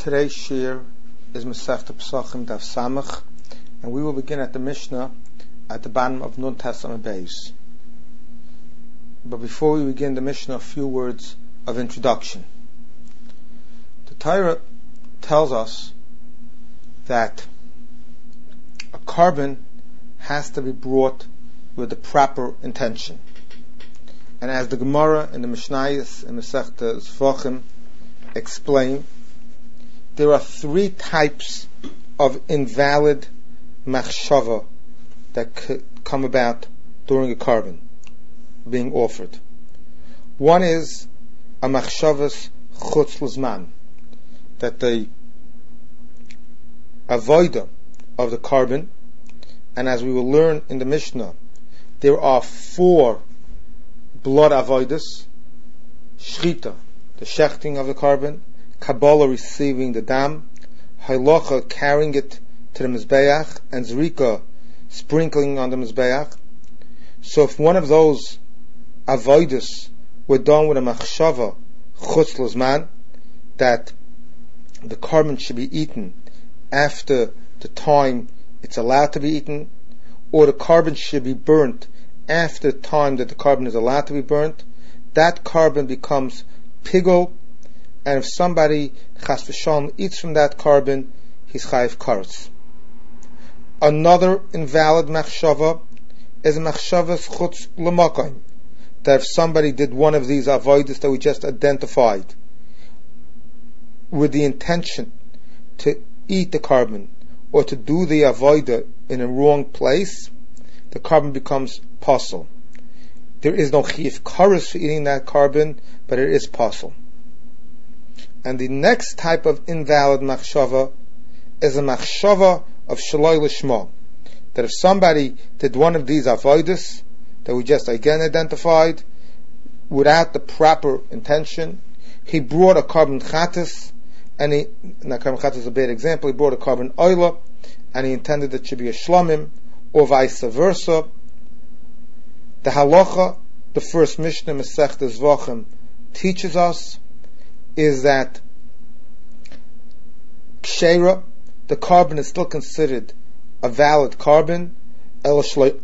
Today's shir is Masechta Pesachim Daf Samach, and we will begin at the Mishnah at the bottom of Nun Tes Amud Beis. But before we begin the Mishnah, a few words of introduction. The Torah tells us that a carbon has to be brought with the proper intention. And as the Gemara and the Mishnayos and Masechta Zvachim explain, there are three types of invalid machshava that could come about during a carbon being offered. One is a machshavas chutz l'zman, that the avodah of the carbon, and as we will learn in the Mishnah, there are 4 blood avodas: shchita, the shechting of the carbon; Kabbalah, receiving the dam; Halacha, carrying it to the Mizbeach; and Zrika, sprinkling on the Mizbeach. So if one of those avodas were done with a machshava chutz l'zman, that the carbon should be eaten after the time it's allowed to be eaten, or the carbon should be burnt after the time that the carbon is allowed to be burnt, that carbon becomes pigul, and if somebody chas v'shalom eats from that carbon, he's chayiv karetz. Another invalid machshava is a machshavas chutz l'makayim, that if somebody did one of these avodas that we just identified with the intention to eat the carbon or to do the avodah in a wrong place, the carbon becomes pasul. There is no chayiv karetz for eating that carbon, but it is pasul. And the next type of invalid machshava is a machshava of shaloi lishma, that if somebody did one of these avodas that we just again identified without the proper intention, he brought a carbon chatas, and carbon chatas is a bad example, he brought a carbon oila, and he intended it should be a shlomim, or vice versa. The halacha, the first Mishnah Masechta Zvachim teaches us, is that kshera, the carbon is still considered a valid carbon. The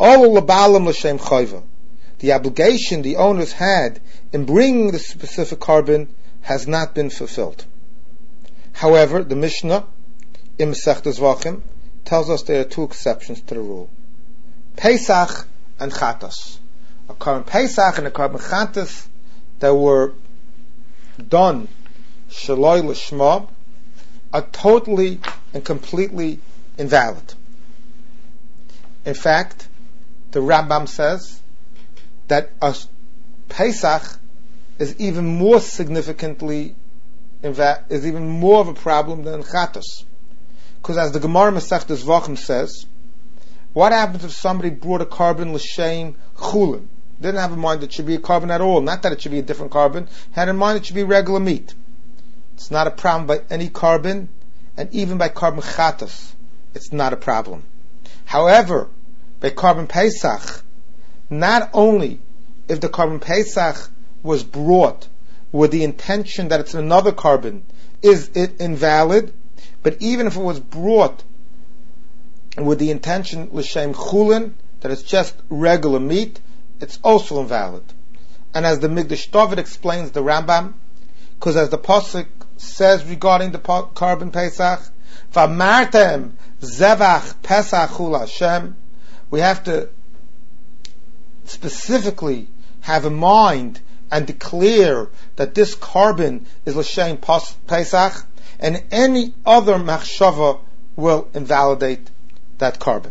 obligation the owners had in bringing the specific carbon has not been fulfilled. However, the Mishnah in Masechta Zvachim tells us there are 2 exceptions to the rule: Pesach and Chatas. A carbon Pesach and a carbon Chatas that were done shaloi lishma are totally and completely invalid. In fact, the Rambam says that a Pesach is even more significantly is even more of a problem than Chatas, because as the Gemara Masechta Zvachim says, what happens if somebody brought a carbon l'shem chulin? Didn't have in mind it should be a carbon at all, not that it should be a different carbon, had in mind it should be regular meat. It's not a problem by any carbon, and even by carbon chatas, it's not a problem. However, by carbon Pesach, not only if the carbon Pesach was brought with the intention that it's another carbon, is it invalid, but even if it was brought with the intention l'shem chulin, that it's just regular meat, it's also invalid. And as the Migdash David explains the Rambam, because as the pasuk says regarding the carbon Pesach, V'amartem zevach Pesach hu Hashem, we have to specifically have in mind and declare that this carbon is l'shem Pesach, and any other machshava will invalidate that carbon.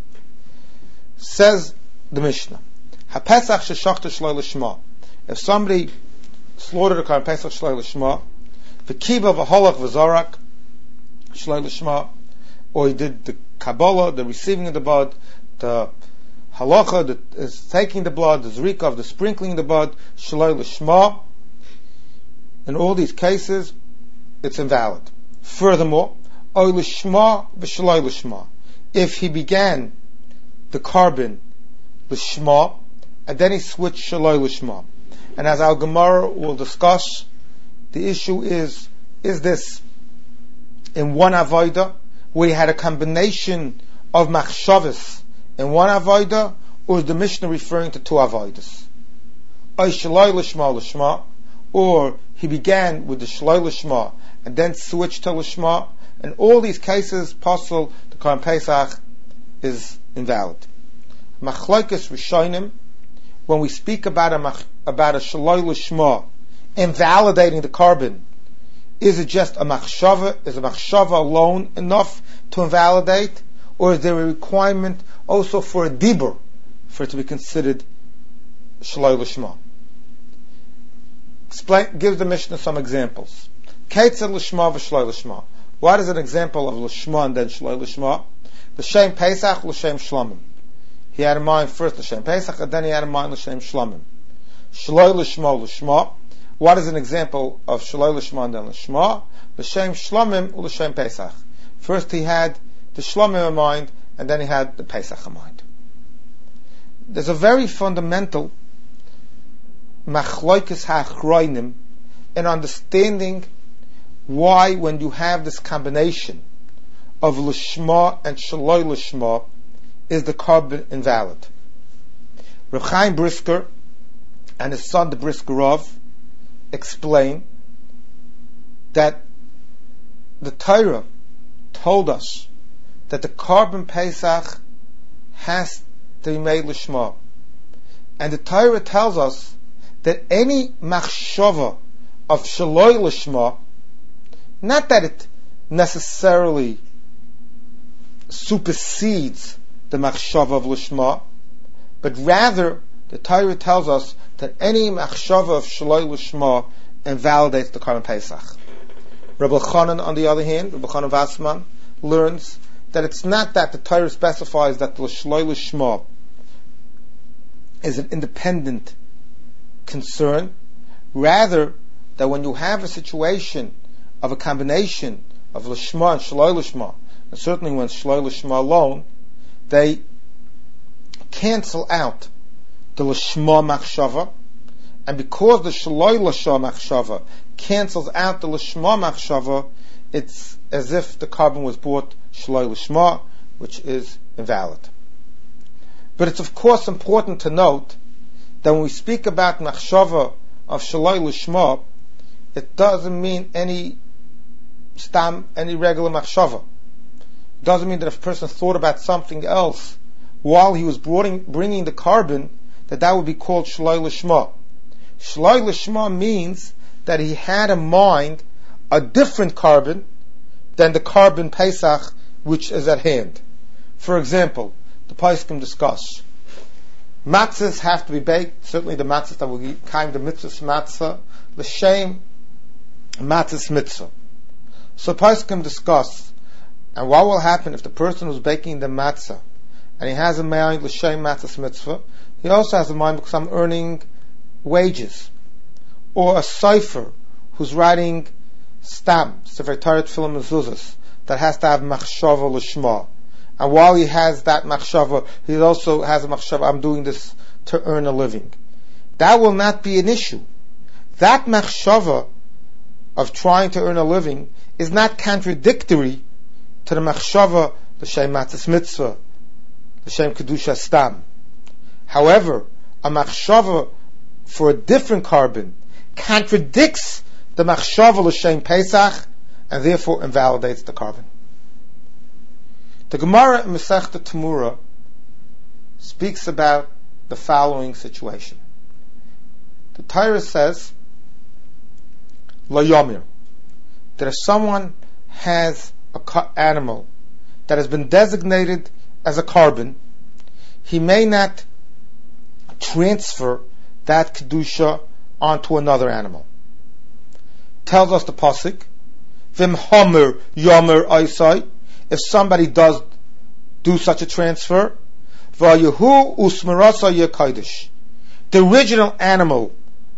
Says the Mishnah, HaPesach sheshachta shloi lishma, if somebody slaughtered a carbon Pesach shloi lishma, v'kiba v'holach v'zorak shloi lishma, or he did the Kabbalah, the receiving of the blood, the halacha, the is taking the blood, the zrika of the sprinkling of the blood, shloi lishma, in all these cases, it's invalid. Furthermore, oy lishma v'shloi lishma, if he began the carbon lishma, and then he switched shaloi lishma. And as our Gemara will discuss, the issue is this in one avodah, where he had a combination of machshavas in one avodah, or is the Mishnah referring to two avodas? Oy shaloi lishma lishma, or he began with the shaloi lishma and then switched to lishma. In all these cases, possible the Korban Pesach is invalid. Machlokes Rishonim, when we speak about a shaloi lishma invalidating the carbon, is it just a machshava? Is a machshava alone enough to invalidate, or is there a requirement also for a dibur for it to be considered shaloi lishma? Give the Mishnah some examples. Ketzad lishma v'shaloi lishma. What is an example of lishma and then shaloi lishma? L'shem Pesach, l'shem Shlomim. He had in mind first l'shem Pesach, and then he had in mind l'shem Shlomim. Shaloi lishma l'shma. What is an example of shaloi lishma and then l'shma? L'shem Shlomim l'shem Pesach. First he had the Shlomim in mind, and then he had the Pesach in mind. There's a very fundamental machlokes ha'achronim in understanding why, when you have this combination of lishma and shaloi lishma, is the carbon invalid. Reb Chaim Brisker and his son the Brisker Rav explain that the Torah told us that the carbon Pesach has to be made lishma, and the Torah tells us that any machshava of shaloi lishma, not that it necessarily supersedes the machshava of lishma, but rather the Torah tells us that any machshava of shaloi lishma invalidates the Korban Pesach. Rabbi Chanan, on the other hand, Rabbi Chanan Vassman, learns that it's not that the Torah specifies that the shaloi lishma is an independent concern, rather that when you have a situation of a combination of lishma and shaloi lishma, and certainly when shaloi lishma alone, they cancel out the lishma machshava, and because the shaloi lishma machshava cancels out the lishma machshava, it's as if the carbon was bought shaloi lishma, which is invalid. But it's of course important to note that when we speak about machshava of shaloi lishma, it doesn't mean any regular machshava. It doesn't mean that if a person thought about something else while he was bringing the carbon, that would be called shaloi lishma. Shaloi lishma means that he had in mind a different carbon than the carbon Pesach which is at hand. For example, the Poskim discuss matzahs have to be baked, certainly the matzahs that will be kind of mitzvahs matzah, l'shem matzahs mitzvah. So Poskim discuss, and what will happen if the person who's baking the matzah and he has in mind l'shem matzahs mitzvah, he also has in mind because I'm earning wages. Or a cipher who's writing stam, sefer Torah tefillin mezuzahs, that has to have machshava l'shma. And while he has that machshava, he also has a machshava, I'm doing this to earn a living. That will not be an issue. That machshava of trying to earn a living is not contradictory to the machshava, l'shem matzahs mitzvah, l'shem kedusha stam. However, a machshava for a different carbon contradicts the machshava l'shem Pesach, and therefore invalidates the carbon. The Gemara in Masechta Tamura speaks about the following situation. The Torah says, Lo Yomir, that if someone has an animal that has been designated as a carbon, he may not transfer that kedusha onto another animal. Tells us the pasuk, Vim Homer Yomer Isai, if somebody does do such a transfer, Vayahu Usmarasa Yekaidish, the original animal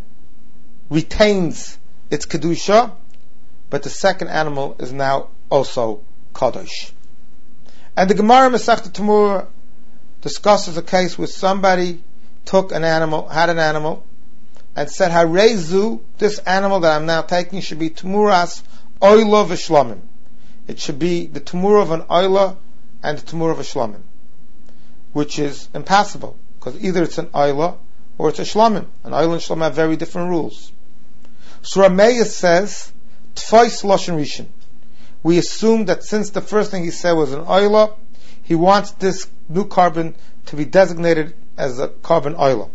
retains its kedusha, but the second animal is now also kadosh. And the Gemara Masechta Tamura discusses a case where somebody had an animal, and said, Harezu, this animal that I'm now taking should be Tumuras Oila V'Shlomim. it should be the Tumura of an Oila and the Tumura of a Shlamim, which is impossible, because either it's an Oila or it's a Shlamim. An Oila and Shlamim have very different rules. So Rameya says, Tfais Lashon Rishon. We assume that since the first thing he said was an Oila, he wants this new carbon to be designated as a carbon Oila.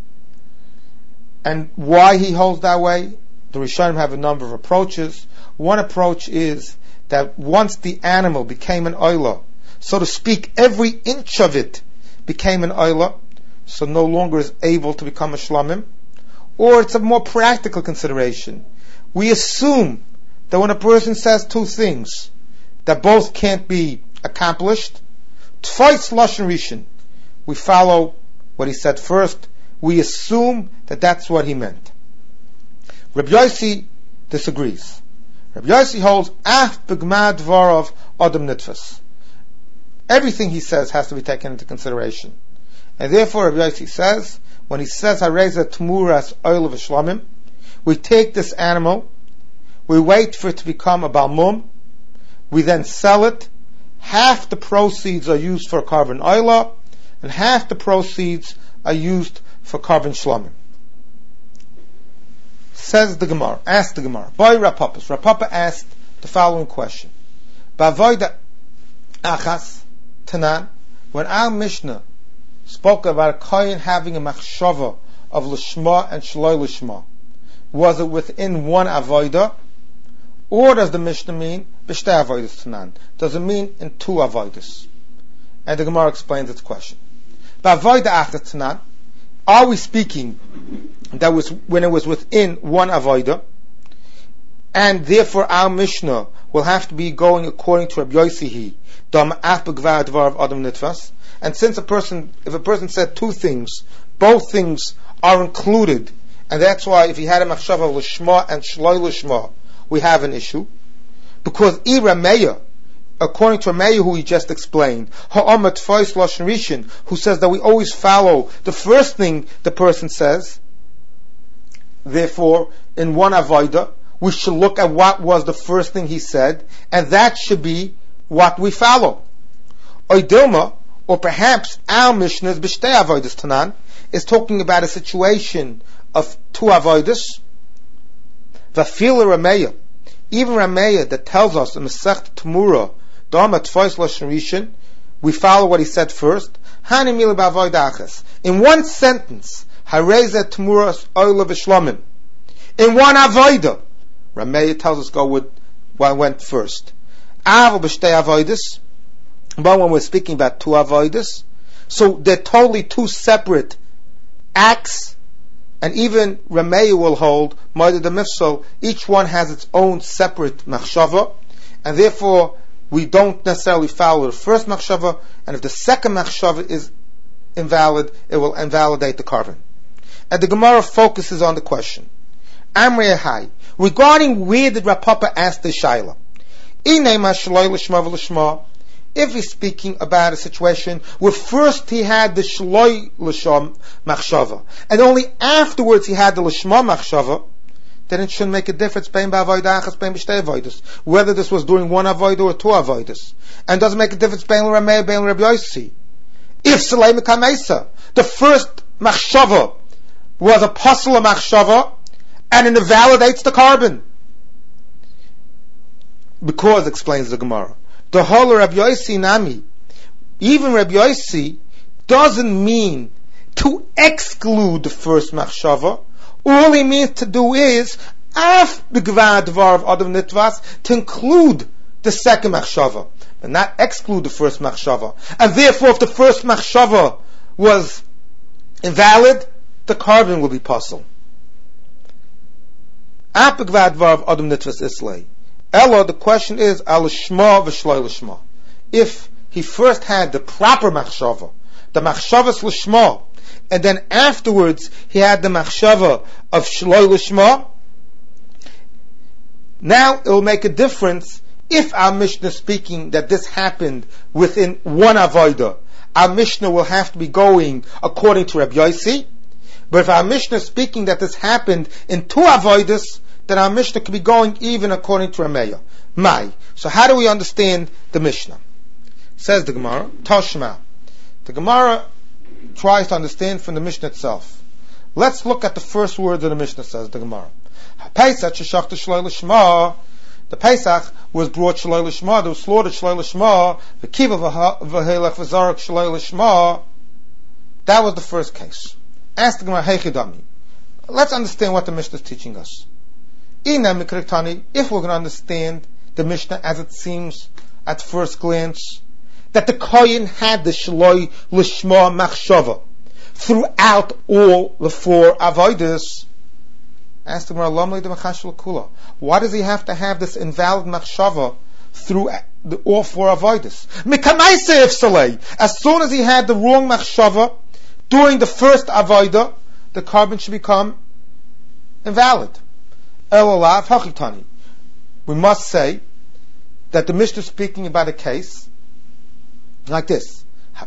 And why he holds that way? The Rishonim have a number of approaches. One approach is that once the animal became an Oila, so to speak, every inch of it became an Oila, so no longer is able to become a Shlamim. Or it's a more practical consideration. We assume that when a person says two things, that both can't be accomplished, Tfais Lashon Rishon, we follow what he said first, we assume that that's what he meant. Rabbi Yossi disagrees. Rabbi Yossi holds Af B'gma Dvarav Adam Nitfas. Everything he says has to be taken into consideration. And therefore Rabbi Yossi says, when he says Hareza Tmuras Oil of Shlamim, we take this animal, we wait for it to become a Balmum, we then sell it, half the proceeds are used for carbon Oila, and half the proceeds are used for carbon Shlamim. Says the Gemara, asked the Gemara, Boy Rapapus. Rapapa asked the following question. Bavoida Achas Tanan, when our Mishnah spoke about a Kohen having a machshava of Lishma and Shloi Lishma, was it within one Avoida? Or does the Mishnah mean B'shtei Avoidas Tanan? Does it mean in two Avoidas? And the Gemara explains its question. Bavoida Achas Tanan, are we speaking that was when it was within one Avoida, and therefore our Mishnah will have to be going according to Rabbi Yossi, Dam Af B'gvar Dvar of Adam Nitfas, and since if a person said two things, both things are included, and that's why if he had a machshava of Lishma and Shloi Lishma, we have an issue, because Rameya, according to Rameya who he just explained, Ha'amat Tfais Lashon Rishon, who says that we always follow the first thing the person says, therefore in one Avoida we should look at what was the first thing he said, and that should be what we follow. Oidilma, or perhaps our Mishnah's B'shtei Avoidas Tanan is talking about a situation of two Avoidas. Vafila Rameya, even Rameya that tells us in Masechet Tumura, Dama Tfais Lashon Rishon, we follow what he said first. Hani mila b'avoida achas. In one sentence, Hareza Tumuras Oila v'Shlamim. In one Avoida, Rameya tells us go with what went first. Aval b'shtei Avoidas. But when we're speaking about two Avoidas, so they're totally two separate acts, and even Rameya will hold, Moed the Mifsal, each one has its own separate machshava, and therefore we don't necessarily follow the first machshava, and if the second machshava is invalid, it will invalidate the carbon. And the Gemara focuses on the question, Amrei Hai, regarding where did Rapapa ask the Shaila? If he's speaking about a situation where first he had the Shloi Lishma machshava, and only afterwards he had the Lishma machshava, then it shouldn't make a difference whether this was during one Avoida or two Avoidas. And doesn't make a difference between Rameya and Rabbi Yossi. If Salei Mekamesa, the first machshava was a pasula machshava, and it invalidates the carbon. Because, explains the Gemara, the whole Rabbi Yossi Nami, even Rabbi Yossi doesn't mean to exclude the first machshava. All he means to do is af b'gvar dvar of Adam Nitvas, to include the second machshava, but not exclude the first machshava. And therefore, if the first machshava was invalid, the carbon will be puzzle. Af b'gvar dvar of Adam Nitvas islay. Ella, the question is, al shma v'shloi l'shma. If he first had the proper machshava, the machshavas l'shma, and then afterwards he had the machshava of shloi l'shma, now it will make a difference if our Mishnah is speaking that this happened within one avoida. Our Mishnah will have to be going according to Rabbi Yossi. But if our Mishnah is speaking that this happened in two avoidas, that our Mishnah could be going even according to Rameya. So how do we understand the Mishnah? Says the Gemara, Tashma. The Gemara tries to understand from the Mishnah itself. Let's look at the first words of the Mishnah, says the Gemara. The Pesach was brought Shaloi Lishma, there was slaughtered Shaloi Lishma, the Kiva v'helech v'zarak Shaloi Lishma. That was the first case. Ask the Gemara, Heichidami. Let's understand what the Mishnah is teaching us. If we're going to understand the Mishnah as it seems at first glance, that the Kohen had the Shaloi Lishma Machshava throughout all the four Avodas. Ask the Gemara, why does he have to have this invalid Machshava through all four Avodas? As soon as he had the wrong Machshava during the first Avodah, the carbon should become invalid. We must say that the Mishnah is speaking about a case like this. The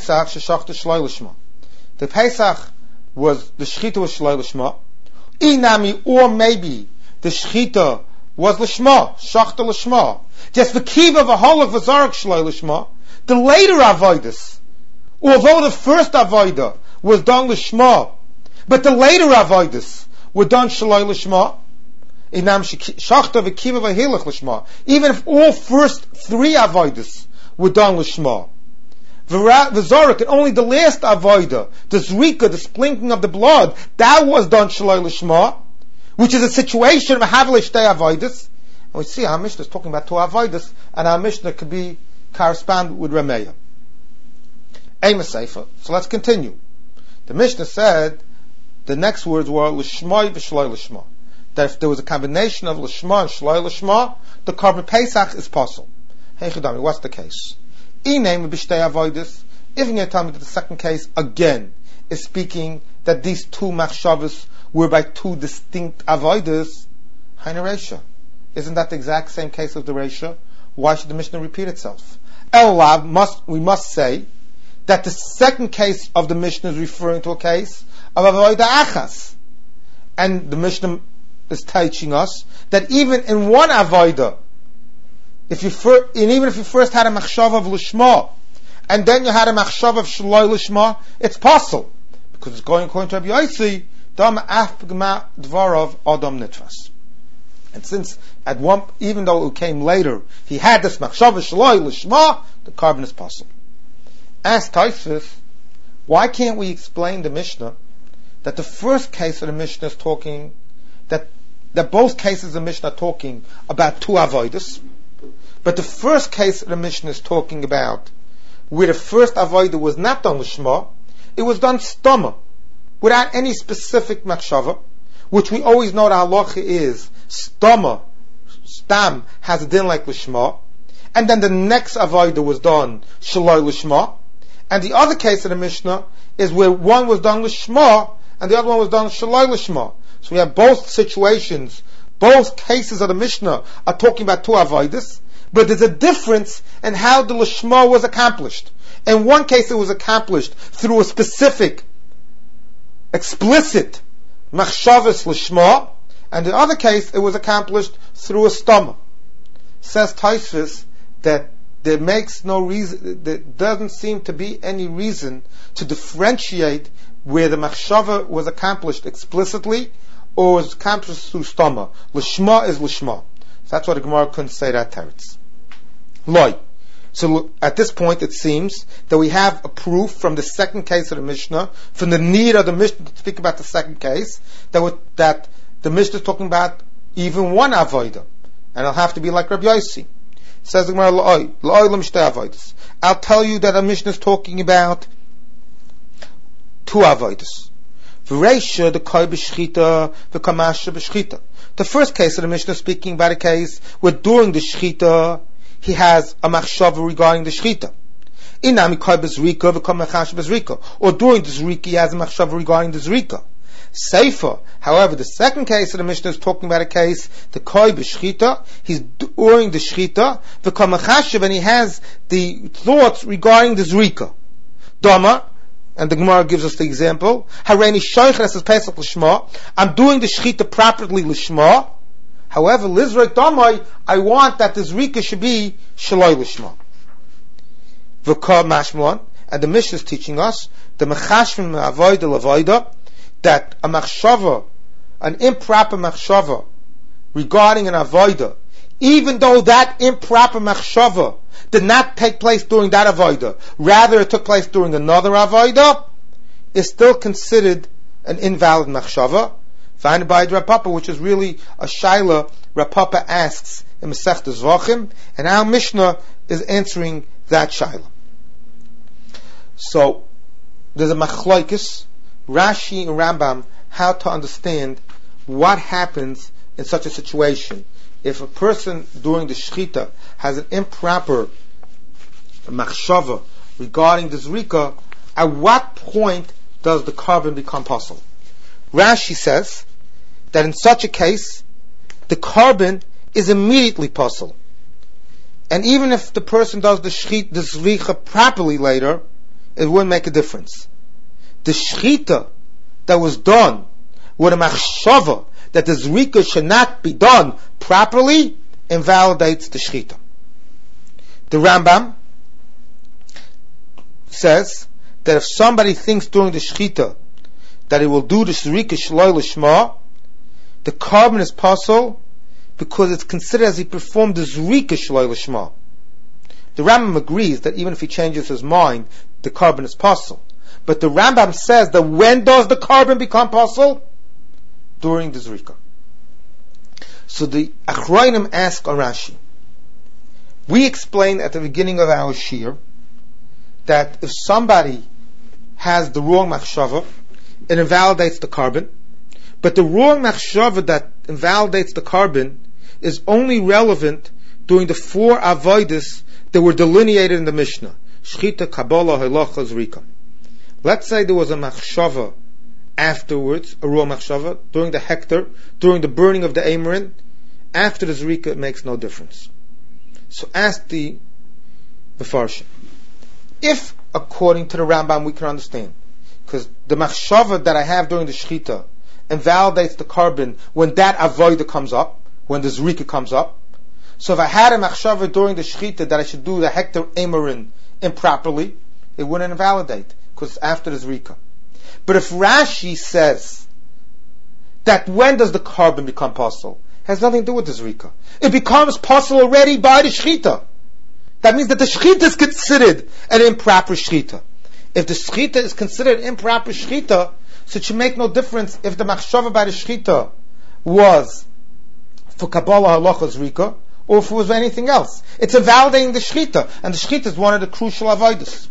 Pesach was, the Shechita was Shaloi Lishma. Inami, or maybe the Shechita was Lishma, Shachta Lishma. Just the Kiva v'holach v'zarak Shaloi Lishma. The later Avodas, although the first Avodah was done Lishma, but the later Avodas were done Shaloi Lishma, Inam Shachta v'Kiva v'helach Lishma. Even if all first three Avodas were done Lishma, V'zarak, and only the last avodah, the zrika, the sprinkling of the blood, that was done Shaloi Lishma, which is a situation of a havlish day avodas. And we see our Mishnah is talking about two avodas, and our Mishnah could be correspond with Rameya. Ema Seifa. So let's continue. The Mishnah said the next words were Lishma v'Shaloi Lishma. That if there was a combination of Lishma and Shaloi Lishma, the Korban Pesach is possible. Hey Chidami, what's the case? If you're going to tell me that the second case again is speaking that these two machshavas were by two distinct avodas, Haina Reisha. Isn't that the exact same case of the Reisha? Why should the Mishnah repeat itself? We must say that the second case of the Mishnah is referring to a case of avodah achas, and the Mishnah is teaching us that even in one avodah, even if you first had a machshav of lishma, and then you had a machshav of shaloi lishma, it's possible, because it's going according to Rabbi Yossi, dam afgma dvarav adam nitfas. And since even though it came later, he had this machshav of shaloi lishma, the carbon is possible. Ask Taisvis, why can't we explain the Mishnah that the first case of the Mishnah is talking, that both cases of the Mishnah are talking about two avodas, but the first case of the Mishnah is talking about where the first avodah was not done lishma, it was done stoma, without any specific machshava, which we always know the halacha is stoma, stam, has a din like lishma, and then the next avodah was done shaloi lishma, and the other case of the Mishnah is where one was done lishma and the other one was done shaloi lishma. So we have both situations, both cases of the Mishnah are talking about two avodas, but there's a difference in how the lishma was accomplished. In one case it was accomplished through a specific, explicit machshavas lishma, and in the other case it was accomplished through a stoma. Says Taisvis that there doesn't seem to be any reason to differentiate where the machshava was accomplished explicitly or was accomplished through stoma. Lishma is lishma. So that's why the Gemara couldn't say that teretz. Loi. So at this point it seems that we have a proof from the second case of the Mishnah, from the need of the Mishnah to speak about the second case, that the Mishnah is talking about even one avodah, and it'll have to be like Rabbi Yossi. Says the Gemara, I'll tell you that the Mishnah is talking about two avodas. V'reisha, the koi b'shchita, the kamasha b'shchita. The first case of the Mishnah is speaking about a case where during the shchita he has a machshava regarding the shchita. Inami koi b'zrika, v'kamachash b'zrika. Or during the zrika he has a machshava regarding the zrika. Seifa. However, the second case of the Mishnah is talking about a case, the koi b'shchita, he's during the shchita, the kamachashiv, and he has the thoughts regarding the zrika. Dama, and the Gemara gives us the example, Hareini shoichres as pesach l'shma, I'm doing the shchita properly l'shma, However, Lizrek Damai, I want that the Zrika should be Shaloi Lishma. V'ka Mashmuan, and the Mishnah is teaching us, the Mechashvim Avoida Lavoida, that a Machshava, an improper Machshava, regarding an Avoida, even though that improper Machshava did not take place during that Avoida, rather it took place during another Avoida, is still considered an invalid Machshava, found by Rav Papa, which is really a shaila Rav Papa asks in Masechta Zvachim, and our Mishnah is answering that shaila. So, there's a machlokes, Rashi and Rambam, how to understand what happens in such a situation. If a person during the Shechita has an improper machshava regarding the Zrika, at what point does the carbon become possible? Rashi says that in such a case, the carbon is immediately possible. And even if the person does the Zrika properly later, it wouldn't make a difference. The Shechita that was done with a machshava that the Zrika should not be done properly invalidates the Shechita. The Rambam says that if somebody thinks during the Shechita that he will do the Zrika Shloi Lishma, the carbon is possible because it's considered as he performed the Zrika Shloi Lishma. The Rambam agrees that even if he changes his mind, the carbon is possible. But the Rambam says that when does the carbon become possible? During the Zrika. So the Achroinim ask on Rashi. We explained at the beginning of our shir that if somebody has the wrong machshava, it invalidates the carbon. But the wrong machshava that invalidates the carbon is only relevant during the 4 avodas that were delineated in the Mishnah. Shchita, Kabbalah, Halacha, Zrika. Let's say there was a machshava afterwards, a raw machshava, during the hector, during the burning of the Amorin. After the Zrika, it makes no difference. So ask the Mefarshim. If, according to the Rambam, we can understand, because the machshava that I have during the Shechita invalidates the carbon when that avoida comes up, when the Zrika comes up. So if I had a machshava during the Shechita that I should do the hector Amorin improperly, it wouldn't invalidate, because it's after the Zrika. But if Rashi says that when does the carbon become possible, it has nothing to do with the Zrika. It becomes possible already by the Shechita. That means that the Shechita is considered an improper Shechita. If the Shechita is considered improper Shechita, so it should make no difference if the machshava by the Shechita was for Kabbalah, Halacha, Zrika, or if it was anything else. It's invalidating the Shechita, and the Shechita is one of the crucial avodas.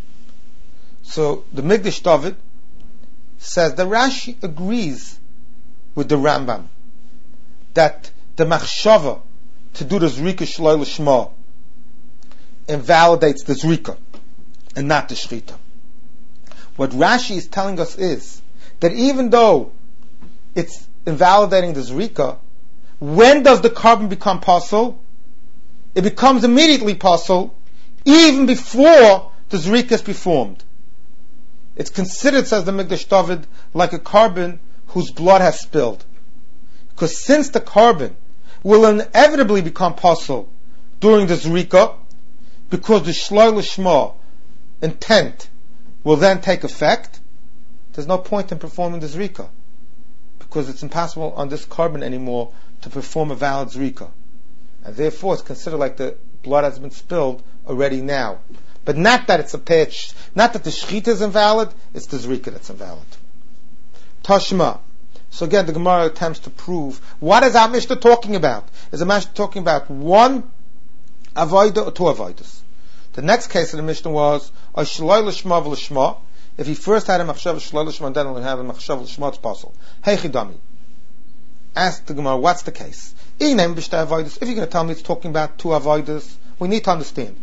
So the Migdash David says that Rashi agrees with the Rambam that the machshava to do the Zrika Shloi Lishma invalidates the Zrika and not the Shechita. What Rashi is telling us is that even though it's invalidating the Zrika, when does the carbon become possible? It becomes immediately possible even before the Zrika is performed. It's considered, says the Migdash David, like a carbon whose blood has spilled. Because since the carbon will inevitably become possible during the Zrika, because the Shloi Lishma intent will then take effect, there's no point in performing the Zrika, because it's impossible on this carbon anymore to perform a valid Zrika. And therefore it's considered like the blood has been spilled already now. But not that it's a patch, not that the Shechita is invalid, it's the Zrika that's invalid. Tashma. So again, the Gemara attempts to prove, what is our Mishnah talking about? Is the Mishnah talking about one avodah or 2 avodas? The next case of the Mishnah was, Shloi Lishma v'Lishma. If he first had a machshav Shloi Lishma and then he'll have a machshav Lishma, it's possible. Hey Chidami. Ask the Gemara, what's the case? If you're going to tell me it's talking about 2 avodas, we need to understand.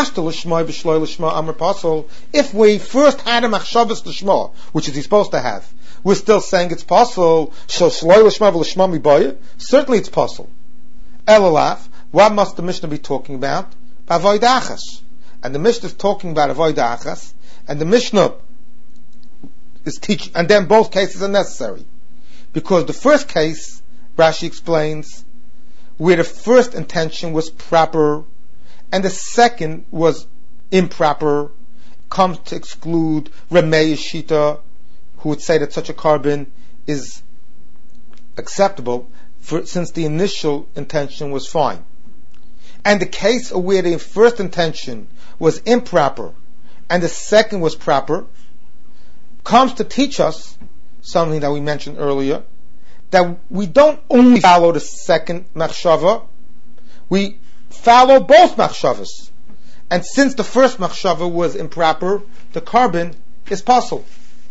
If we first had a machshavas lishma, which is he supposed to have, we're still saying it's possible. Certainly it's possible. Elalaf, what must the Mishnah be talking about? Avodah achas. And the Mishnah is talking about avodah achas, and the Mishnah is teaching, and then both cases are necessary. Because the first case, Rashi explains, where the first intention was proper and the second was improper, comes to exclude Ramei Shita, who would say that such a carbon is acceptable since the initial intention was fine. And the case where the first intention was improper and the second was proper comes to teach us something that we mentioned earlier, that we don't only follow the second machshava, we follow both machshavas. And since the first machshava was improper, the carbon is possible.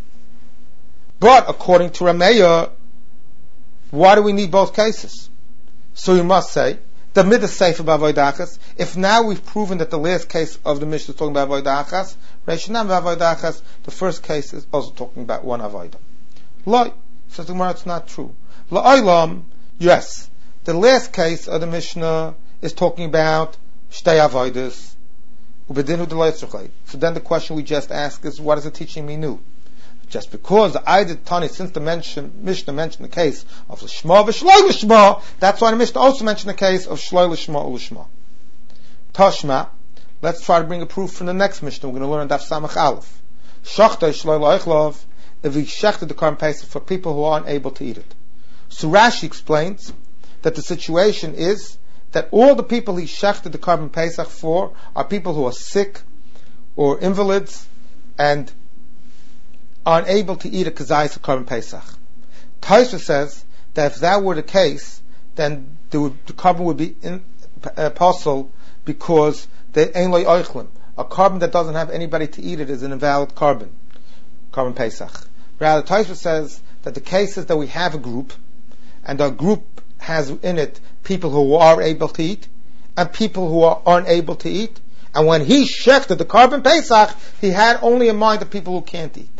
But according to Rameya, why do we need both cases? So you must say, the midah sefer b'avodah, if now we've proven that the last case of the Mishnah is talking about avodah, reishanam b'avodah, the first case is also talking about one avodah. Loi, says the Gemara, it's not true. La'olam, yes, the last case of the Mishnah is talking about shtei avodas, ubedinu d'lo. So then the question we just asked is, what is it teaching me new? Just because the Ayah Tani, since the Mishnah mentioned the case of Lishma v'Shloi Lishma, that's why the Mishnah also mentioned the case of Shloi Lishma u'Lishma. Tashma, let's try to bring a proof from the next Mishnah. We're going to learn Daf Samach Aleph. Shachtei Shloi Loichlov, if we shechted the Korban Pesach for people who aren't able to eat it. So Rashi explains that the situation is that all the people he shechted the Korban Pesach for are people who are sick or invalids and are unable to eat a kazayis of Korban Pesach. Taisa says that if that were the case, then the carbon would be possible because they ain't loy oichlim. A carbon that doesn't have anybody to eat it is an invalid Korban Pesach. Rather, Taisa says that the case is that we have a group, and our group has in it people who are able to eat and people who are unable to eat. And when he shechted the Korban Pesach, he had only in mind the people who can't eat.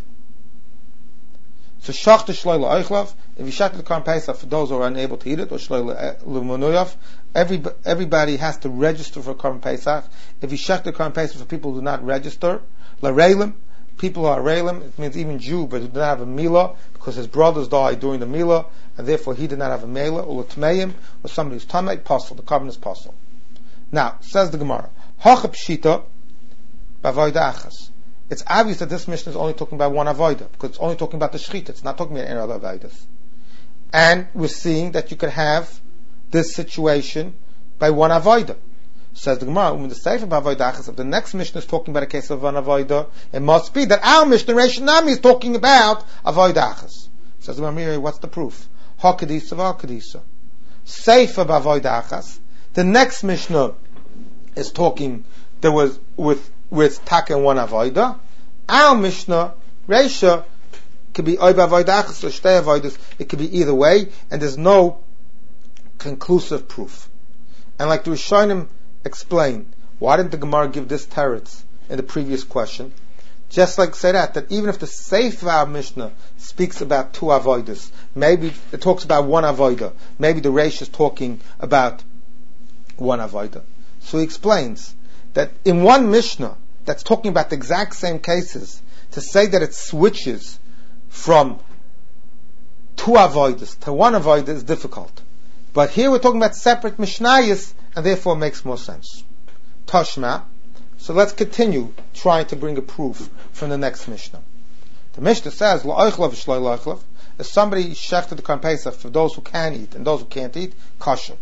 So shachta shloi la'oichlav, if you shechted the Korban Pesach for those who are unable to eat it, or shloi l'munuyav, everybody has to register for Korban Pesach. If you shechted the Korban Pesach for people who do not register, la'reilim, people who are reilim, it means even Jew, but who did not have a milah, because his brothers died during the milah, and therefore he did not have a milah, or l'tmeim, or somebody who's tamei, possible, the carbon is possible. Now, says the Gemara, hacha pshita b'avodah achas. It's obvious that this Mishnah is only talking about one avodah, because it's only talking about the shechita, it's not talking about any other avodas. And we're seeing that you could have this situation by one avodah. Says the Gemara, when the sefer b'avodah, if the next Mishnah is talking about a case of one avodah, it must be that our Mishnah Reish Nami is talking about avodah. Says the Gemara, what's the proof? Hakadisa v'Hakadisa. Sefer b'avodah, the next Mishnah is talking, there was with taka and one avodah. Our Mishnah Reisha could be oy b'avodah or shtei avodas. It could be either way, and there's no conclusive proof. And like the Rishonim explain, why didn't the Gemara give this teretz in the previous question? Just like say that even if the Sefer Mishnah speaks about two avodas, maybe it talks about one avodah, maybe the Reish is talking about one avodah. So he explains that in one Mishnah that's talking about the exact same cases, to say that it switches from two avodas to one avodah is difficult. But here we're talking about separate Mishnayos, and therefore it makes more sense. Tashma. So let's continue trying to bring a proof from the next Mishnah. The Mishnah says, La'oichlav v'shloi la'oichlav, if somebody shechted the Korban Pesach for those who can eat and those who can't eat, kosher.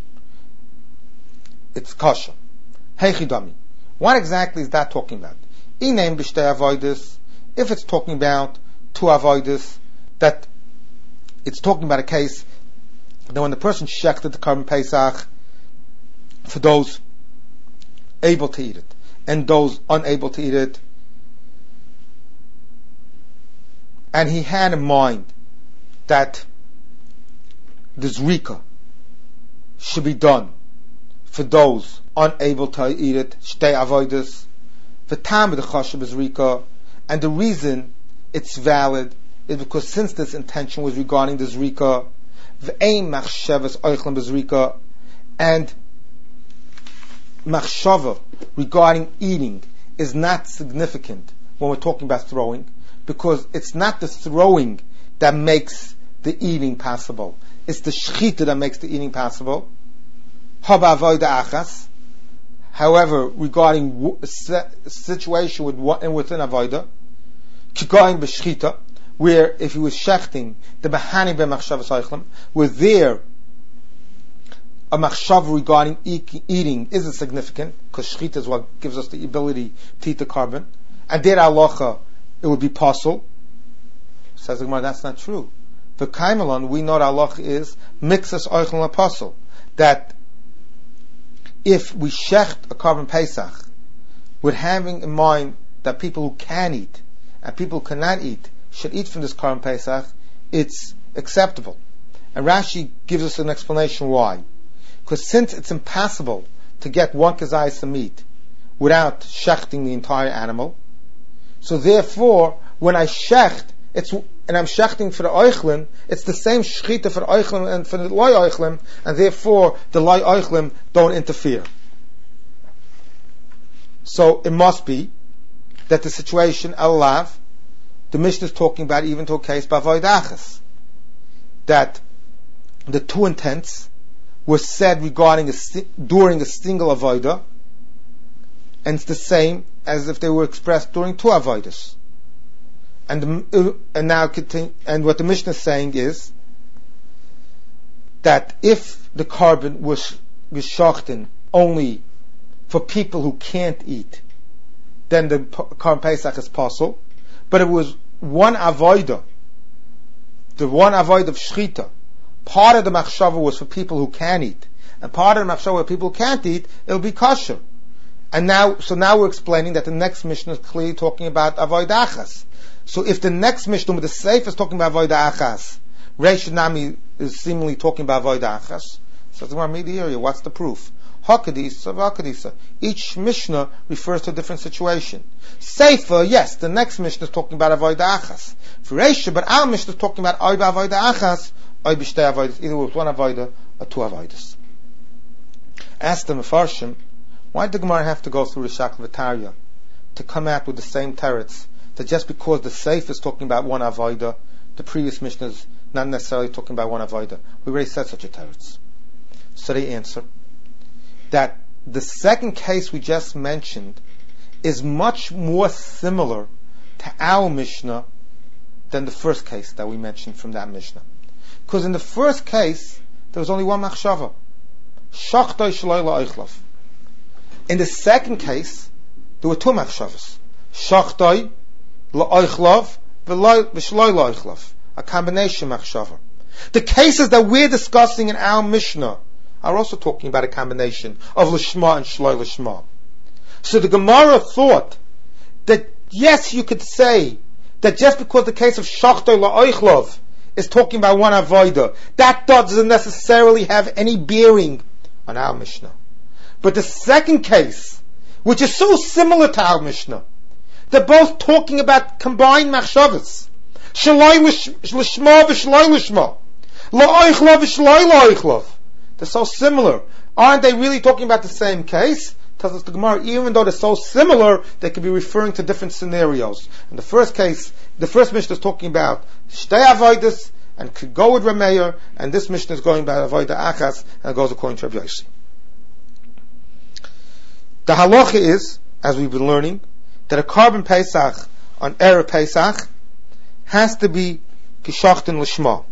It's kosher. Heichidami. What exactly is that talking about? Ineim b'shtei avodas, if it's talking about two avodas, that it's talking about a case that when the person shechted the Korban Pesach for those able to eat it and those unable to eat it, and he had in mind that the zrika should be done for those unable to eat it, shtei avodas, v'tam b'dechashav zrika, and the reason it's valid is because since this intention was regarding the zrika, v'ein machshavas oichlam b'zrika, and machshava regarding eating is not significant when we're talking about throwing, because it's not the throwing that makes the eating possible, it's the shechita that makes the eating possible. haba avoida achas. However, regarding a situation within avoida, kigoyin b'shchita, where if he was shechting the bahani b'machshavas oichlim, where there a machshav regarding eating isn't significant, because shchita is what gives us the ability to eat the carbon, and there halacha it would be possible. Says the Gemara, that's not true. The kaimelon, we know that halacha is mixas oichlim apostle, that if we shecht a carbon pesach with having in mind that people who can eat and people who cannot eat should eat from this carbon pesach, it's acceptable. And Rashi gives us an explanation why. Because since it's impossible to get one kazayas of meat without shechting the entire animal, so therefore when I shecht, and I'm shechting for the oichlin, it's the same shechita for the oichlin and for the loy oichlin, and therefore the loy oichlin don't interfere. So it must be that the situation alav, the Mishnah is talking about even to a case b'avoid achas, that the two intents were said regarding during a single avodah, and it's the same as if they were expressed during two avodas. And what the Mishnah is saying is that if the carbon was geschochten only for people who can't eat, then the carbon pesach is possible. But it was one avodah, the one avodah of shchita. Part of the machshava was for people who can eat, and part of the machshava for people who can't eat, it'll be kosher. And now we're explaining that the next Mishnah is clearly talking about avodah achas. So if the next Mishnah with the Seif is talking about avodah achas, Reish Nami is seemingly talking about avodah achas, so the area, what's the proof? Hakadisa. Each Mishnah refers to a different situation. Seifa, yes, the next Mishnah is talking about avodah achas. For Reish, but our Mishnah is talking about avodah achas, b'shtei avodas, either with one avodah or two avodas. Ask the Mefarshim, why did the Gemara have to go through the Shakla V'Tarya to come out with the same teretz? That just because the Seif is talking about one avodah, the previous Mishnah is not necessarily talking about one avodah. We already said such a teretz. So they answer that the second case we just mentioned is much more similar to our Mishnah than the first case that we mentioned from that Mishnah. Because in the first case, there was only one machshava. Shachtoi shloi la'oichlav. In the second case, there were two machshavas. Shachtoi la'oichlav v'shloi la'oichlav. A combination machshava. The cases that we're discussing in our Mishnah are also talking about a combination of lishma and shloi lishma. So the Gemara thought that yes, you could say that just because the case of shachtoi la'oichlav is talking about one avodah, that doesn't necessarily have any bearing on our Mishnah. But the second case, which is so similar to our Mishnah, they're both talking about combined machshavas. Shaloi lishma v'shaloi lishma. La'oichlav v'shaloi la'oichlav. They're so similar. Aren't they really talking about the same case? Tells us the Gemara, even though they're so similar, they could be referring to different scenarios. In the first case, the first Mishnah is talking about shtei avodas, and could go with Rameir, and this Mishnah is going about avodah achas, and it goes according to Rabbi Yossi. The halacha is, as we've been learning, that a carbon pesach on Erev Pesach has to be kishachten lishma.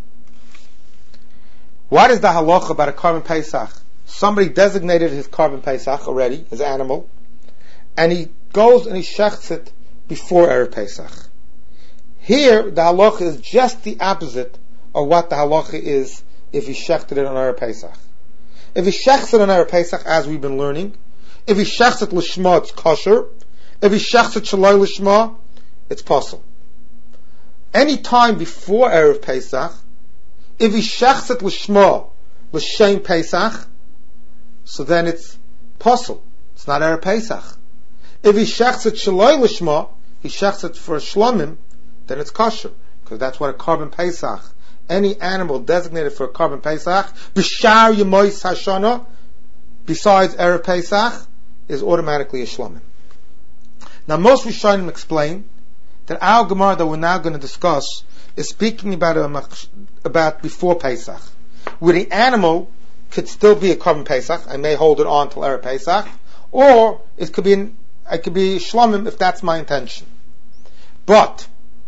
What is the halacha about a carbon pesach? Somebody designated his carbon pesach already, his animal, and he goes and he shechts it before Erev Pesach. Here, the halacha is just the opposite of what the halacha is if he shechted it on Erev Pesach. If he shechts it on Erev Pesach, as we've been learning, if he shechts it lishma, it's kosher. If he shechts it shaloi lishma, it's possible. Any time before Erev Pesach, if he shechts it lishma, l'shem Pesach, so then it's possible. It's not Erev Pesach. If he shechts it shaloi lishma, he shechts it for a shlomim, then it's kosher, because that's what a carbon Pesach, any animal designated for a carbon Pesach, b'shar yemois hashana, besides Erev Pesach, is automatically a shlomim. Now most Rishonim explain that our Gemara that we're now going to discuss is speaking about before Pesach, where the animal could still be a Korban Pesach. I may hold it on till Erev Pesach, or it could be Shlomim if that's my intention. But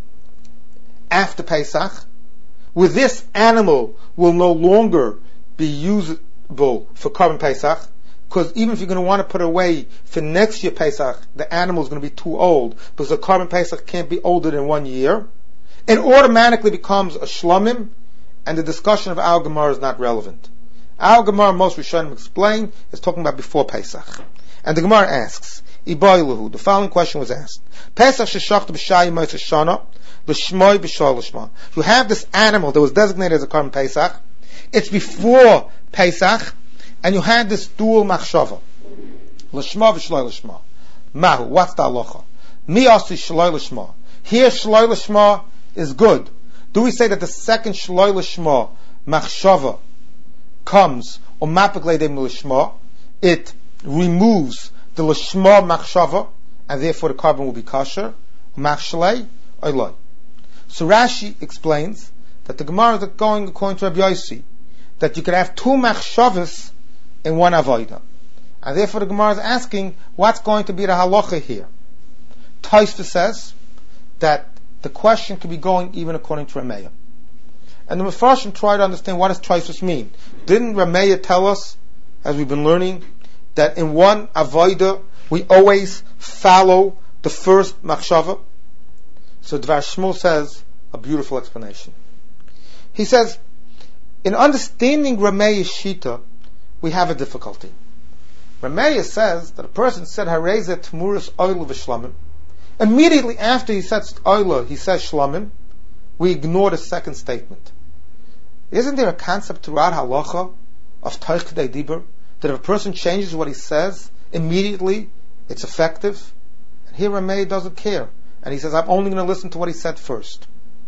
after Pesach, with this animal will no longer be usable for Korban Pesach, because even if you're going to want to put it away for next year Pesach, the animal is going to be too old, because the Korban Pesach can't be older than 1 year. It automatically becomes a Shlomim, and the discussion of Al Gemara is not relevant. Al Gemara, most Rishonim explain, is talking about before Pesach. And the Gemara asks, Iboiluhu, the following question was asked. Pesach sheshachta b'shayim ma'is hashana, l'shmoi b'shol l'shma. You have this animal that was designated as a Korban Pesach. It's before Pesach, and you had this dual machshava. L'shma v'shloi l'shma. Mahu, what's the halacha? Mi asi shloi l'shma. Here shloi l'shma is good. Do we say that the second shloi l'shma machshava comes or mapik leidem l'shma? It removes the l'shma machshava, and therefore the carbon will be kosher. Machshlei oiloi. So Rashi explains that the Gemara is going according to Rabbi Yossi, that you could have two machshavas in one avodah, and therefore the Gemara is asking what's going to be the halacha here. Tosfos says that the question could be going even according to Rameya, and the Mefarshim try to understand what does Tosfos mean. Didn't Rameya tell us, as we've been learning, that in one avodah we always follow the first machshava? So Dvar Shmuel says a beautiful explanation. He says, in understanding Rameya's shita, we have a difficulty. Rameya says that a person said Hareze Tmuras Oil v'Shlamim. Immediately after he says Oil, he says Shlamim. We ignore the second statement. Isn't there a concept throughout halacha of Toich K'dei Dibur, that if a person changes what he says, immediately it's effective? And here Rameya doesn't care, and he says, I'm only going to listen to what he said first.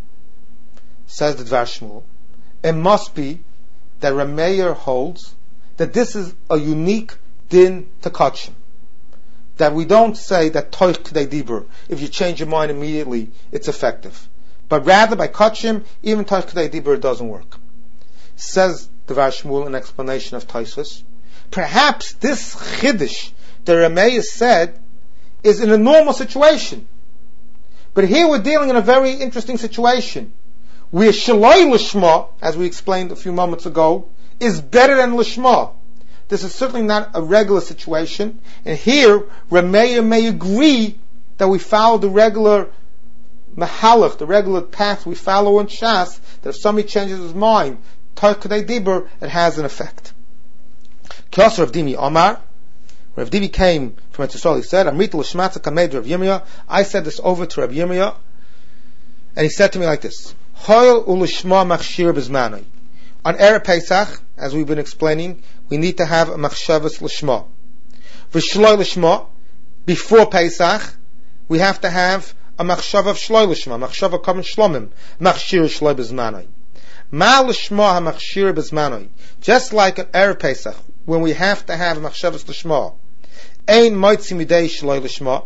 Says the Dvar Shmuel, it must be that Rameya holds that this is a unique din to kachim. That we don't say that toich k'dei dibur, if you change your mind immediately, it's effective. But rather by kachim, even toich k'dei dibur doesn't work. Says the Dvar Shmuel in explanation of Tosfos, perhaps this chiddush that Rameya said is in a normal situation. But here we're dealing in a very interesting situation, where shaloi l'shma, as we explained a few moments ago, is better than l'shma. This is certainly not a regular situation, and here Rameya may agree that we follow the regular mahalach, the regular path we follow in Shas, that if somebody changes his mind, Toich K'dei Dibur, it has an effect. Kios Rav Dimi Omar, Rav Dimi came from Etzisol, he said, Amrit l'shmatza kamed Rav Yirmiyah, I said this over to Rav Yirmiyah, and he said to me like this, Hoil u'lishma machshir b'zmanoi. On Erev Pesach, as we've been explaining, we need to have a machshavas l'shma. V'shloi l'shma, before Pesach, we have to have a machshav of shloi l'shma, machshav of korban shlomim, machshir shloi b'zmanoi. Ma l'shma ha-machshir b'zmanoi. Just like at Erev Pesach, when we have to have a machshavas l'shma, ein moitzi midei shloi l'shma.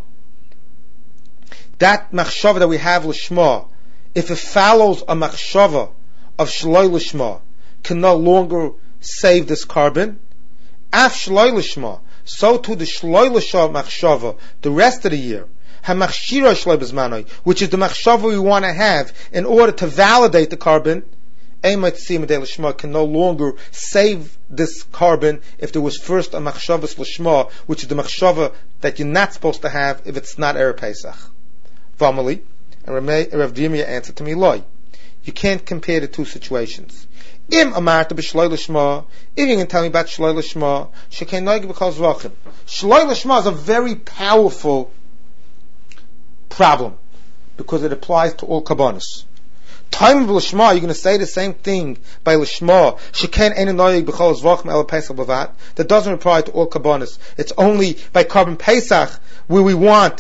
That machshav that we have l'shma, if it follows a machshava of shloi l'shma, can no longer save this carbon. Af shloi l'shma, so too the shloi l'shma machshava, the rest of the year, ha-machshira shloi b'zmanoi, which is the machshava we want to have in order to validate the carbon, can no longer save this carbon if there was first a machshavas l'shma, which is the machshava that you're not supposed to have if it's not Erev Pesach. Vamali, and Rav Yirmiyah answered to me, Loi, you can't compare the two situations. Im amarta b'shloi l'shma, if you can tell me about shloi l'shma, shekei noig b'kol zvachim. Shloi l'shma is a very powerful problem, because it applies to all kabbanis. Time of l'shma, you're going to say the same thing by l'shma. Sheken ein noig b'chol zvachim el pesach b'vat. That doesn't apply to all kabbanis. It's only by Korban Pesach where we want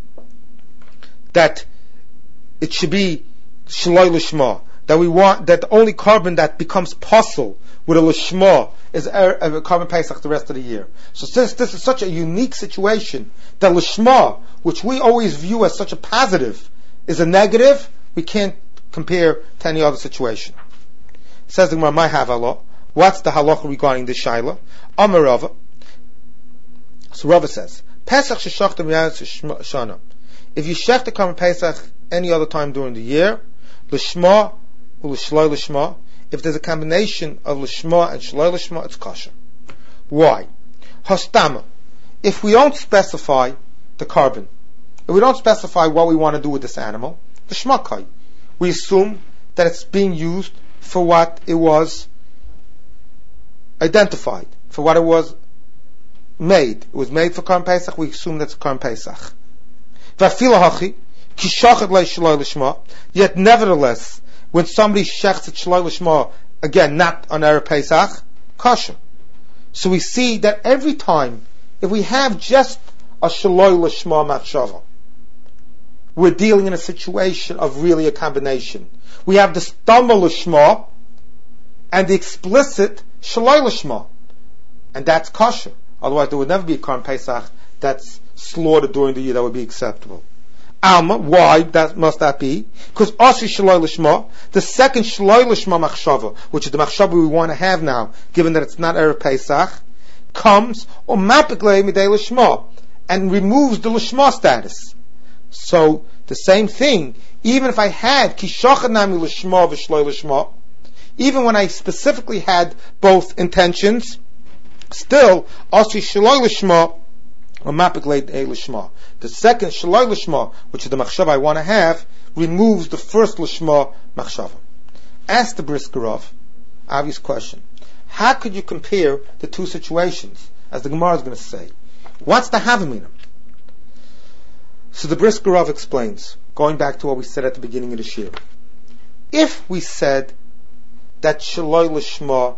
that it should be shloi l'shma. That we want that the only carbon that becomes possible with a l'shma is a Korban Pesach the rest of the year. So since this is such a unique situation, that l'shma, which we always view as such a positive, is a negative, we can't compare to any other situation. Says the Gemara, my havala, What's the halacha regarding the shaila? Amar Rava. So Rava says, Pesach sheshachtem shana. If you shech the Karban Pesach any other time during the year, l'shma or l'shloi l'shma, if there's a combination of l'shma and shloi l'shma, it's kosher. Why? Hastama. If we don't specify the carbon, if we don't specify what we want to do with this animal, the shmakai, we assume that it's being used for what it was identified, for what it was made. It was made for Karban Pesach, we assume that's Karban Pesach. Yet nevertheless, when somebody shechts at Shloi Lishma, again, not on Erev Pesach, kosher. So we see that every time, if we have just a Shloi Lishma Machshava, we're dealing in a situation of really a combination. We have the Stama Lishma and the explicit Shloi Lishma, and that's kosher. Otherwise, there would never be a Karban Pesach that's slaughtered during the year that would be acceptable. Alma, why must that be? Because Asi Shloi Lishma, the second Shloi Lishma Machshava, which is the Machshava we want to have now, given that it's not Erev Pesach, comes or Mapiklei Midei Lishma and removes the Lishma status. So the same thing, even if I had Kishachanami Lishma v'Shloi Lishma, even when I specifically had both intentions, still Asi Shloi Lishma or Mapiklei Lishma. The second Shloi Lishma, which is the Machshava I want to have, removes the first Lishma Machshava. Ask the Briskerov, obvious question. How could you compare the two situations? As the Gemara is going to say. What's the Havamina? So the Briskerov explains, going back to what we said at the beginning of the Shir. If we said that Shloi Lishma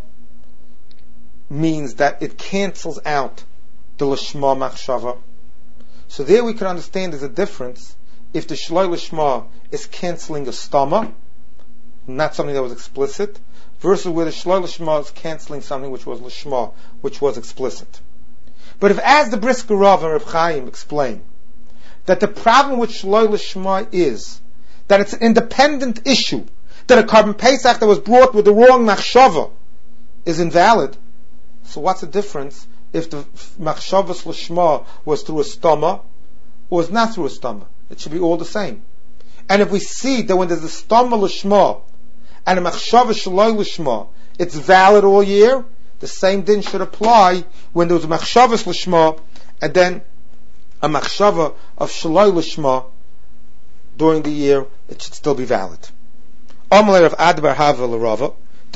means that it cancels out the Lishma Machshava, so there we can understand there's a difference if the Shloi Lishma is canceling a stama, not something that was explicit, versus where the Shloi Lishma is canceling something which was Lishma, which was explicit. But if, as the Brisker Rav and Reb Chaim explain, that the problem with Shloi Lishma is that it's an independent issue, that a Karban Pesach that was brought with the wrong Machshava is invalid, so what's the difference if the Machshavas Lishma was through a stama or was not through a stama? It should be all the same. And if we see that when there's a stama Lishma and a Machshava Shloi Lishma, it's valid all year, the same din should apply when there was a Machshavas Lishma and then a Machshava of Shloi Lishma during the year, it should still be valid. Amalei of Adbar Havel Rava.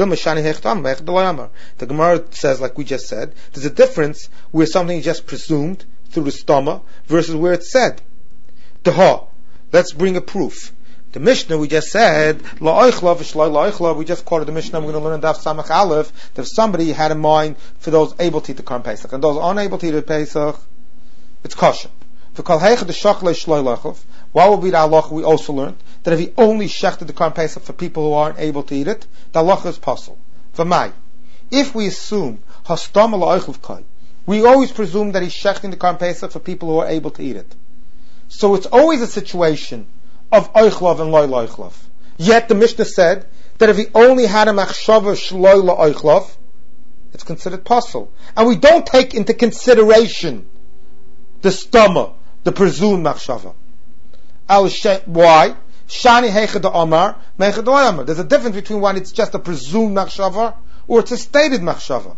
The Gemara says, like we just said, there's a difference where something is just presumed through the stoma versus where it's said. Let's bring a proof. The Mishnah we just said, we just quoted the Mishnah, we're going to learn in Daf Samach Aleph, that if somebody had in mind for those able to eat the Karban Pesach, and those unable to eat the Pesach, it's kosher. What will be the halacha we also learned? That if he only shechted the Karban Pesach for people who aren't able to eat it, the halacha is possible. V'mai. If we assume hastam ala oichlav kai, we always presume that he's shechting the Karban Pesach for people who are able to eat it. So it's always a situation of oichlav and loy oichlav. Yet the Mishnah said that if he only had a machshava shloi la oichlav, it's considered possible. And we don't take into consideration the stama, the presumed machshava. Why? Shani heichad Omar, meichad Omar. There's a difference between when it's just a presumed machshava or it's a stated machshava.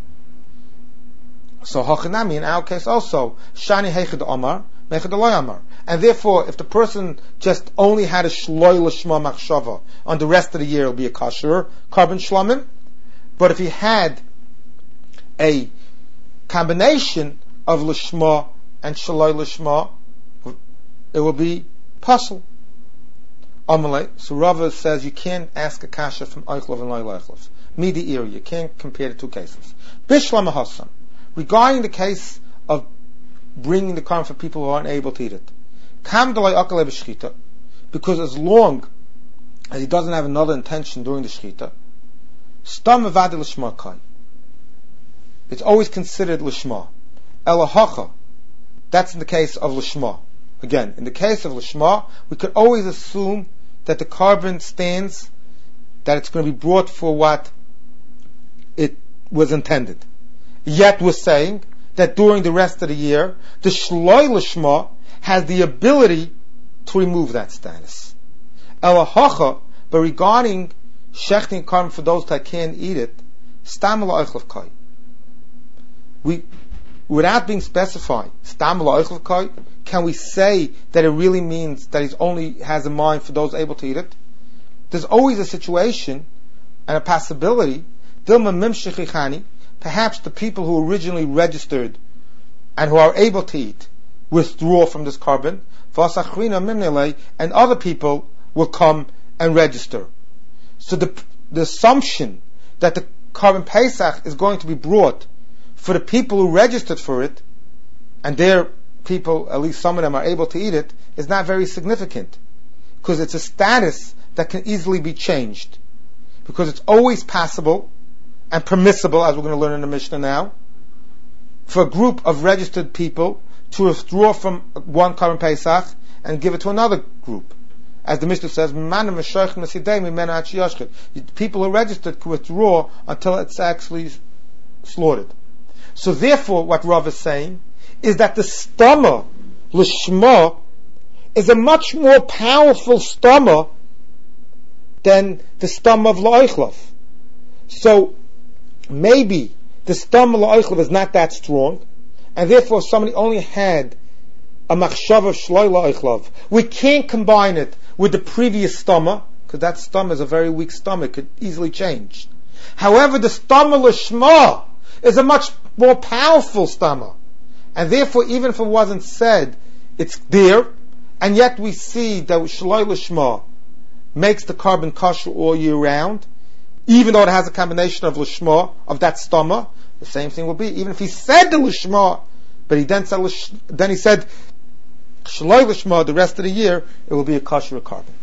So hachanami in our case also shani heichad Omar, meichad Omar. And therefore, if the person just only had a shloi lishma machshava on the rest of the year, it'll be a kasher Karban shlamim. But if he had a combination of lishma and shloi lishma, it will be pasul. Amalei. So Rava says you can't ask a kasha from Eichlav and Loy Eichlav. Midi iri. You can't compare the two cases. Bishlam Hassan. Regarding the case of bringing the karm for people who aren't able to eat it. Kam delay akalei b'shchita. Because as long as he doesn't have another intention during the shchita, stam evadi l'shma kai. It's always considered l'shma. Elahacha. That's in the case of l'shma. Again, in the case of Lishma, we could always assume that the carbon stands, that it's going to be brought for what it was intended. Yet we're saying that during the rest of the year, the Shloi Lishma has the ability to remove that status. Elahacha, but regarding shechting carbon for those that can't eat it, stam la'oichlav kai. Without being specified, stam la'oichlav kai, can we say that it really means that he only has a mind for those able to eat it? There's always a situation and a possibility, perhaps the people who originally registered and who are able to eat withdraw from this carbon, and other people will come and register. So the assumption that the carbon Pesach is going to be brought for the people who registered for it, and their people, at least some of them, are able to eat it, is not very significant, because it's a status that can easily be changed, because it's always possible and permissible, as we're going to learn in the Mishnah now, for a group of registered people to withdraw from one carbon Pesach and give it to another group. As the Mishnah says, people who registered can withdraw until it's actually slaughtered. So therefore, what Rav is saying is that the stama, lishma, is a much more powerful stama than the stama of la'oichlav. So maybe the stama la'oichlav is not that strong, and therefore somebody only had a machshav of shloi la'oichlav. We can't combine it with the previous stama, because that stama is a very weak stama, it could easily change. However, the stama lishma is a much more powerful stama, and therefore even if it wasn't said, it's there, and yet we see that shloi lishma makes the carbon kosher all year round, even though it has a combination of lishma, of that stama. The same thing will be, even if he said the lishma, but he then said shloi lishma the rest of the year, it will be a kosher carbon.